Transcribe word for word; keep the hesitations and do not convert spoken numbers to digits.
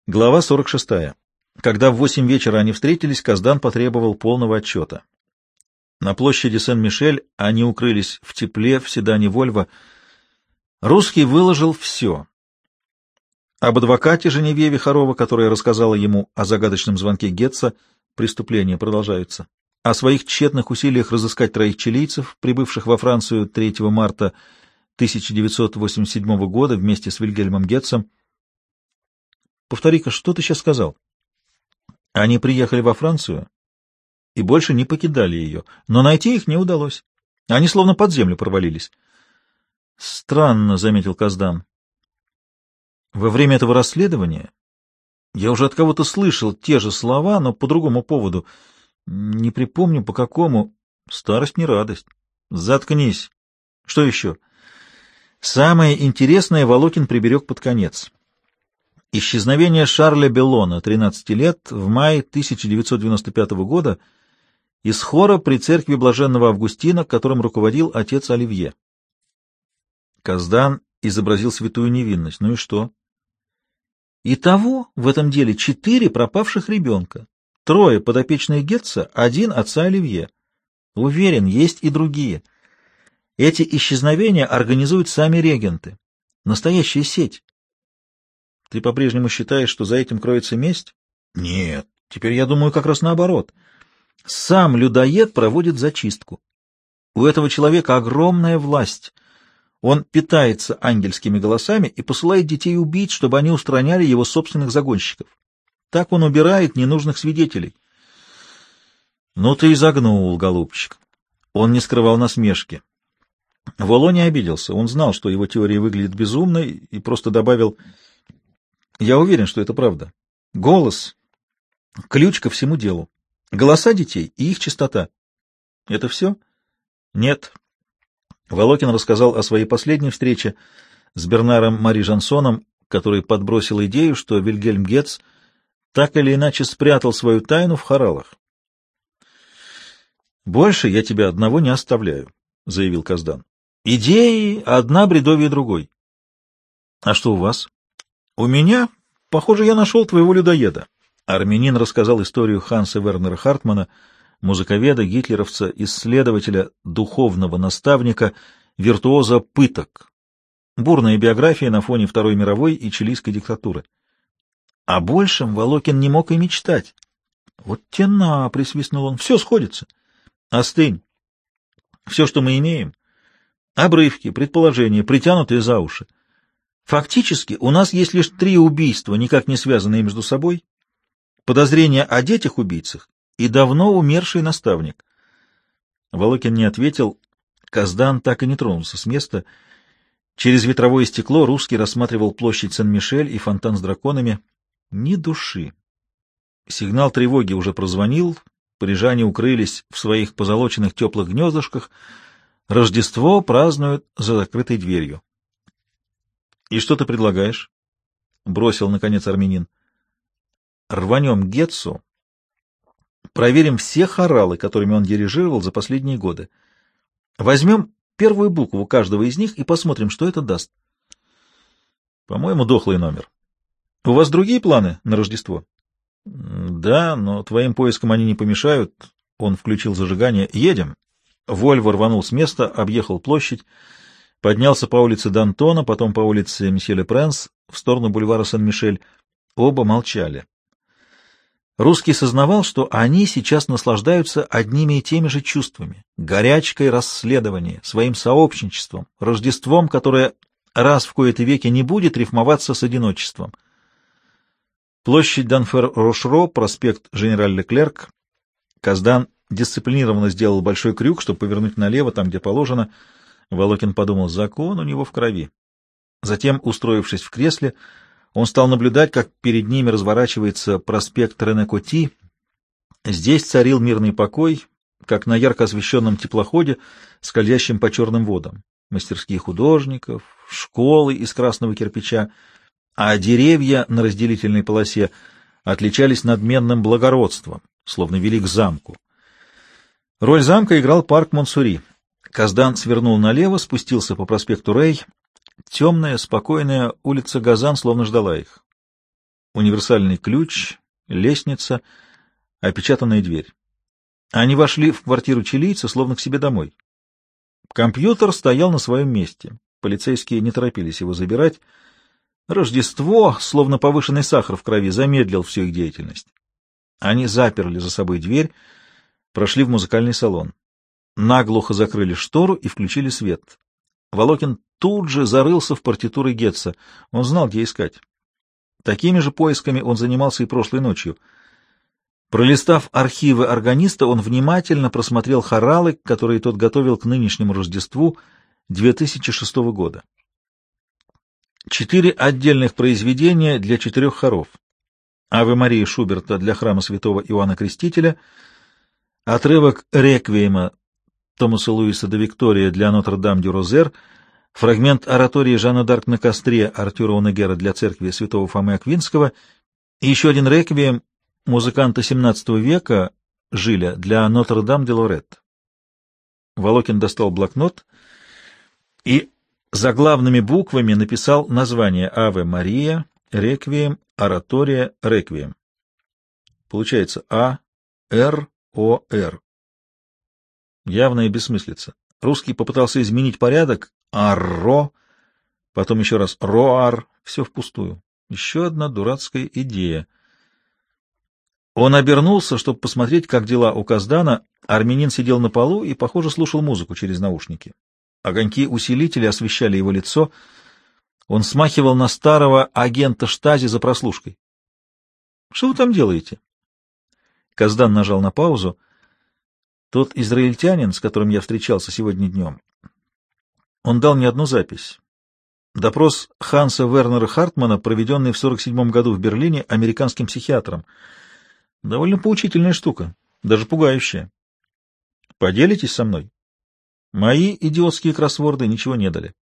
Глава сорок шестая. Когда в восемь вечера они встретились, Каздан потребовал полного отчета. На площади Сен-Мишель они укрылись в тепле в седане «Вольво». Русский выложил все. Об адвокате Женевьеве Хорова, которая рассказала ему о загадочном звонке Гетца, преступления продолжаются, о своих тщетных усилиях разыскать троих чилийцев, прибывших во Францию третьего марта тысяча девятьсот восемьдесят седьмого года вместе с Вильгельмом Гетцем. Повтори-ка, что ты сейчас сказал? Они приехали во Францию и больше не покидали ее, но найти их не удалось. Они словно под землю провалились. Странно, — заметил Каздан. Во время этого расследования я уже от кого-то слышал те же слова, но по другому поводу. Не припомню, по какому. Старость не радость. Заткнись. Что еще? Самое интересное Волокин приберег под конец. Исчезновение Шарля Беллона, тринадцати лет, в мае тысяча девятьсот девяносто пятого года из хора при церкви Блаженного Августина, которым руководил отец Оливье. Каздан изобразил святую невинность. Ну и что? Итого в этом деле четыре пропавших ребенка. Трое подопечных Гетца, один отца Оливье. Уверен, есть и другие. Эти исчезновения организуют сами регенты. Настоящая сеть. Ты по-прежнему считаешь, что за этим кроется месть? Нет, теперь я думаю как раз наоборот. Сам людоед проводит зачистку. У этого человека огромная власть. Он питается ангельскими голосами и посылает детей убить, чтобы они устраняли его собственных загонщиков. Так он убирает ненужных свидетелей. Ну ты и загнул, голубчик. Он не скрывал насмешки. Воло не обиделся. Он знал, что его теория выглядит безумной, и просто добавил: я уверен, что это правда. Голос — ключ ко всему делу. Голоса детей и их чистота. Это все? Нет. Волокин рассказал о своей последней встрече с Бернаром Мари Жансоном, который подбросил идею, что Вильгельм Гетц так или иначе спрятал свою тайну в хоралах. «Больше я тебя одного не оставляю», — заявил Каздан. «Идеи одна бредовее другой». «А что у вас?» «У меня, похоже, я нашел твоего людоеда». Армянин рассказал историю Ханса Вернера Хартмана, музыковеда, гитлеровца, исследователя, духовного наставника, виртуоза пыток. Бурная биография на фоне Второй мировой и чилийской диктатуры. О большем Волокин не мог и мечтать. «Вот тена!» — присвистнул он. «Все сходится. Остынь. Все, что мы имеем — обрывки, предположения, притянутые за уши. Фактически у нас есть лишь три убийства, никак не связанные между собой, подозрения о детях-убийцах и давно умерший наставник». Волокин не ответил. Каздан так и не тронулся с места. Через ветровое стекло русский рассматривал площадь Сен-Мишель и фонтан с драконами. Ни души. Сигнал тревоги уже прозвонил, парижане укрылись в своих позолоченных теплых гнездышках. Рождество празднуют за закрытой дверью. — И что ты предлагаешь? — бросил, наконец, армянин. — Рванем к Гетцу, проверим все хоралы, которыми он дирижировал за последние годы. Возьмем первую букву каждого из них и посмотрим, что это даст. — По-моему, дохлый номер. — У вас другие планы на Рождество? — Да, но твоим поискам они не помешают. Он включил зажигание. — Едем. Вольво рванул с места, объехал площадь, поднялся по улице Д'Антона, потом по улице Мсье-Ле-Пренс в сторону бульвара Сен-Мишель. Оба молчали. Русский сознавал, что они сейчас наслаждаются одними и теми же чувствами — горячкой расследования, своим сообщничеством, Рождеством, которое раз в кои-то веки не будет рифмоваться с одиночеством. Площадь Данфер-Рошро, проспект Женераль-Леклерк. Каздан дисциплинированно сделал большой крюк, чтобы повернуть налево, там, где положено. Волокин подумал: закон у него в крови. Затем, устроившись в кресле, он стал наблюдать, как перед ними разворачивается проспект Рене-Коти. Здесь царил мирный покой, как на ярко освещенном теплоходе, скользящем по черным водам. Мастерские художников, школы из красного кирпича, а деревья на разделительной полосе отличались надменным благородством, словно вели к замку. Роль замка играл парк Монсури. Каздан свернул налево, спустился по проспекту Рей. Темная, спокойная улица Газан словно ждала их. универсальный ключ, лестница, опечатанная дверь. Они вошли в квартиру чилийца, словно к себе домой. Компьютер стоял на своем месте. Полицейские не торопились его забирать. Рождество, словно повышенный сахар в крови, замедлил всю их деятельность. Они заперли за собой дверь, прошли в музыкальный салон. Наглухо закрыли штору и включили свет. Волокин тут же зарылся в партитуры Гетца. Он знал, где искать. Такими же поисками он занимался и прошлой ночью. Пролистав архивы органиста, он внимательно просмотрел хоралы, которые тот готовил к нынешнему Рождеству две тысячи шестого года. Четыре отдельных произведения для четырех хоров. «Аве Мария» Шуберта для храма святого Иоанна Крестителя, отрывок «Реквиема» Томаса Луиса де Виктория для Нотр-Дам-дю-Розер, фрагмент оратории Жанна д'Арк на костре Артюра Онегера для церкви святого Фомы Аквинского и еще один «Реквием» музыканта семнадцатого века Жиля для Нотр-Дам-де-Лорет. Волокин достал блокнот и заглавными буквами написал название «Аве Мария», «Реквием», «Оратория», «Реквием». Получается А, Р, О, Р. Явная бессмыслица. Русский попытался изменить порядок. Арро, потом еще раз Роар. Все впустую. Еще одна дурацкая идея. Он обернулся, чтобы посмотреть, как дела у Каздана. Армянин сидел на полу и, похоже, слушал музыку через наушники. Огоньки усилителя освещали его лицо. Он смахивал на старого агента Штази за прослушкой. — Что вы там делаете? Каздан нажал на паузу. Тот израильтянин, с которым я встречался сегодня днем, он дал мне одну запись. Допрос Ханса Вернера Хартмана, проведенный в сорок седьмом году в Берлине американским психиатром. Довольно поучительная штука, даже пугающая. Поделитесь со мной? Мои идиотские кроссворды ничего не дали.